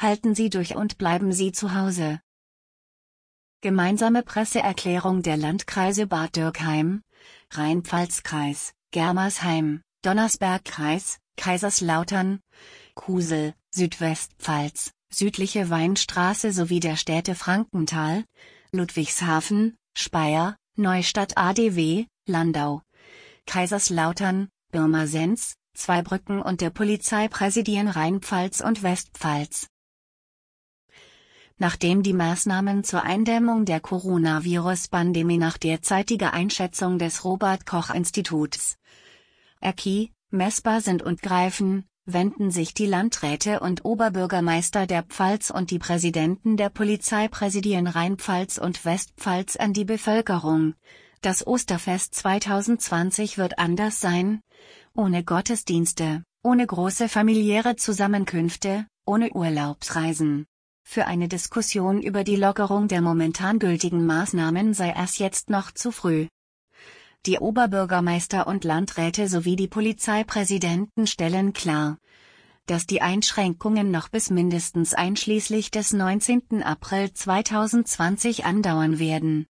halten Sie durch und bleiben Sie zu Hause. Gemeinsame Presseerklärung der Landkreise Bad Dürkheim, Rhein-Pfalz-Kreis, Germersheim, Donnersberg-Kreis, Kaiserslautern, Kusel, Südwestpfalz, südliche Weinstraße sowie der Städte Frankenthal, Ludwigshafen, Speyer, Neustadt ADW, Landau, Kaiserslautern, Pirmasens, Zweibrücken und der Polizeipräsidien Rheinpfalz und Westpfalz. Nachdem die Maßnahmen zur Eindämmung der Coronavirus-Pandemie nach derzeitiger Einschätzung des Robert-Koch-Instituts RKI messbar sind und greifen, wenden sich die Landräte und Oberbürgermeister der Pfalz und die Präsidenten der Polizeipräsidien Rheinpfalz und Westpfalz an die Bevölkerung. Das Osterfest 2020 wird anders sein, ohne Gottesdienste, ohne große familiäre Zusammenkünfte, ohne Urlaubsreisen. Für eine Diskussion über die Lockerung der momentan gültigen Maßnahmen sei es jetzt noch zu früh. Die Oberbürgermeister und Landräte sowie die Polizeipräsidenten stellen klar, dass die Einschränkungen noch bis mindestens einschließlich des 19. April 2020 andauern werden.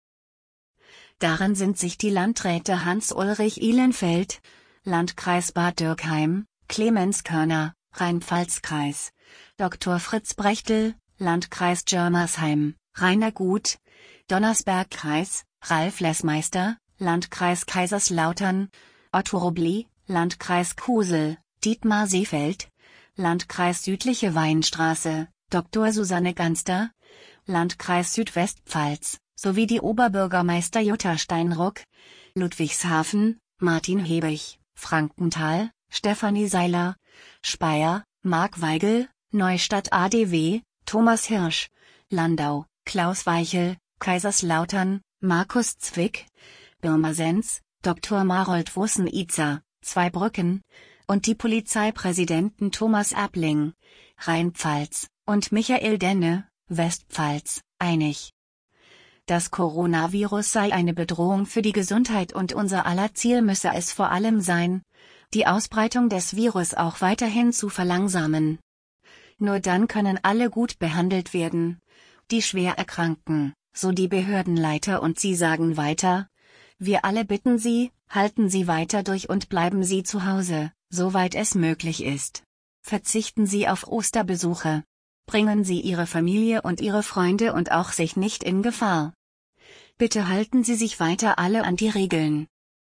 Darin sind sich die Landräte Hans-Ulrich Ihlenfeld, Landkreis Bad Dürkheim, Clemens Körner, Rhein-Pfalz-Kreis, Dr. Fritz Brechtel, Landkreis Germersheim, Rainer Gut, Donnersberg-Kreis, Ralf Lessmeister, Landkreis Kaiserslautern, Otto Robli, Landkreis Kusel, Dietmar Seefeld, Landkreis Südliche Weinstraße, Dr. Susanne Ganster, Landkreis Südwestpfalz, sowie die Oberbürgermeister Jutta Steinruck, Ludwigshafen, Martin Hebig, Frankenthal, Stefanie Seiler, Speyer, Mark Weigel, Neustadt ADW, Thomas Hirsch, Landau, Klaus Weichel, Kaiserslautern, Markus Zwick, Pirmasens, Dr. Marold Wussen-Izer, Zweibrücken, und die Polizeipräsidenten Thomas Abling, Rheinpfalz, und Michael Denne, Westpfalz, einig. Das Coronavirus sei eine Bedrohung für die Gesundheit und unser aller Ziel müsse es vor allem sein, die Ausbreitung des Virus auch weiterhin zu verlangsamen. Nur dann können alle gut behandelt werden, die schwer erkranken, so die Behördenleiter, und sie sagen weiter: Wir alle bitten Sie, halten Sie weiter durch und bleiben Sie zu Hause, soweit es möglich ist. Verzichten Sie auf Osterbesuche. Bringen Sie Ihre Familie und Ihre Freunde und auch sich nicht in Gefahr. Bitte halten Sie sich weiter alle an die Regeln.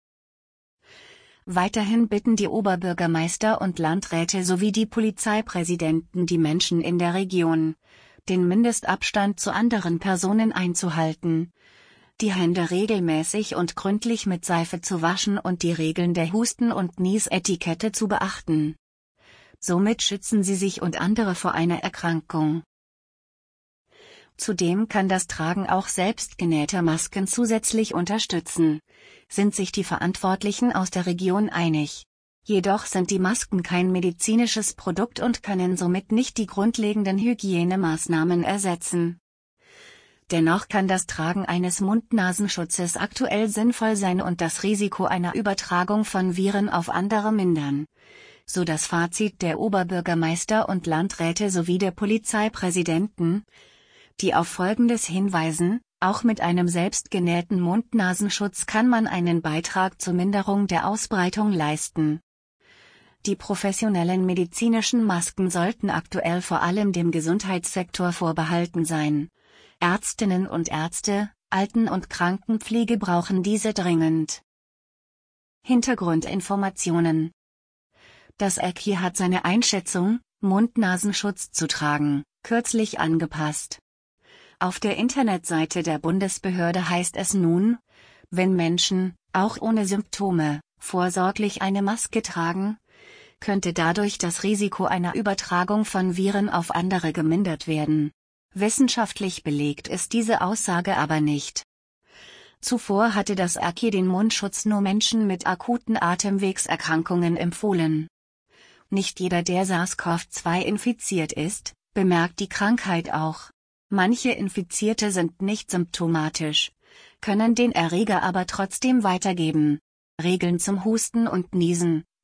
Weiterhin bitten die Oberbürgermeister und Landräte sowie die Polizeipräsidenten die Menschen in der Region, den Mindestabstand zu anderen Personen einzuhalten, die Hände regelmäßig und gründlich mit Seife zu waschen und die Regeln der Husten- und Niesetikette zu beachten. Somit schützen sie sich und andere vor einer Erkrankung. Zudem kann das Tragen auch selbstgenähter Masken zusätzlich unterstützen, sind sich die Verantwortlichen aus der Region einig. Jedoch sind die Masken kein medizinisches Produkt und können somit nicht die grundlegenden Hygienemaßnahmen ersetzen. Dennoch kann das Tragen eines Mund-Nasenschutzes aktuell sinnvoll sein und das Risiko einer Übertragung von Viren auf andere mindern. So das Fazit der Oberbürgermeister und Landräte sowie der Polizeipräsidenten, die auf Folgendes hinweisen: Auch mit einem selbstgenähten Mund-Nasenschutz kann man einen Beitrag zur Minderung der Ausbreitung leisten. Die professionellen medizinischen Masken sollten aktuell vor allem dem Gesundheitssektor vorbehalten sein. Ärztinnen und Ärzte, Alten- und Krankenpflege brauchen diese dringend. Hintergrundinformationen: Das RKI hat seine Einschätzung, Mund-Nasenschutz zu tragen, kürzlich angepasst. Auf der Internetseite der Bundesbehörde heißt es nun: Wenn Menschen, auch ohne Symptome, vorsorglich eine Maske tragen, könnte dadurch das Risiko einer Übertragung von Viren auf andere gemindert werden. Wissenschaftlich belegt ist diese Aussage aber nicht. Zuvor hatte das RKI den Mundschutz nur Menschen mit akuten Atemwegserkrankungen empfohlen. Nicht jeder, der SARS-CoV-2 infiziert ist, bemerkt die Krankheit auch. Manche Infizierte sind nicht symptomatisch, können den Erreger aber trotzdem weitergeben. Regeln zum Husten und Niesen: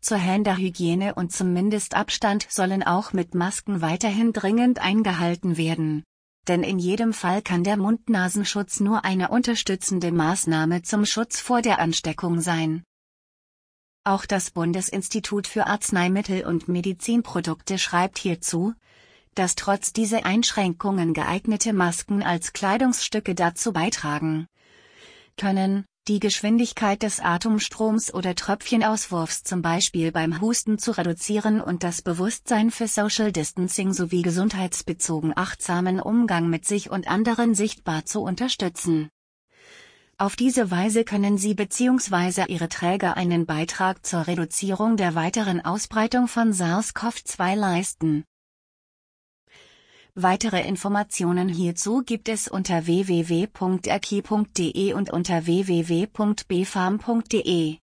Zur Händehygiene und zum Mindestabstand sollen auch mit Masken weiterhin dringend eingehalten werden. Denn in jedem Fall kann der Mund-Nasenschutz nur eine unterstützende Maßnahme zum Schutz vor der Ansteckung sein. Auch das Bundesinstitut für Arzneimittel und Medizinprodukte schreibt hierzu, dass trotz dieser Einschränkungen geeignete Masken als Kleidungsstücke dazu beitragen können, die Geschwindigkeit des Atemstroms oder Tröpfchenauswurfs zum Beispiel beim Husten zu reduzieren und das Bewusstsein für Social Distancing sowie gesundheitsbezogen achtsamen Umgang mit sich und anderen sichtbar zu unterstützen. Auf diese Weise können Sie bzw. Ihre Träger einen Beitrag zur Reduzierung der weiteren Ausbreitung von SARS-CoV-2 leisten. Weitere Informationen hierzu gibt es unter www.erki.de und unter www.bfam.de.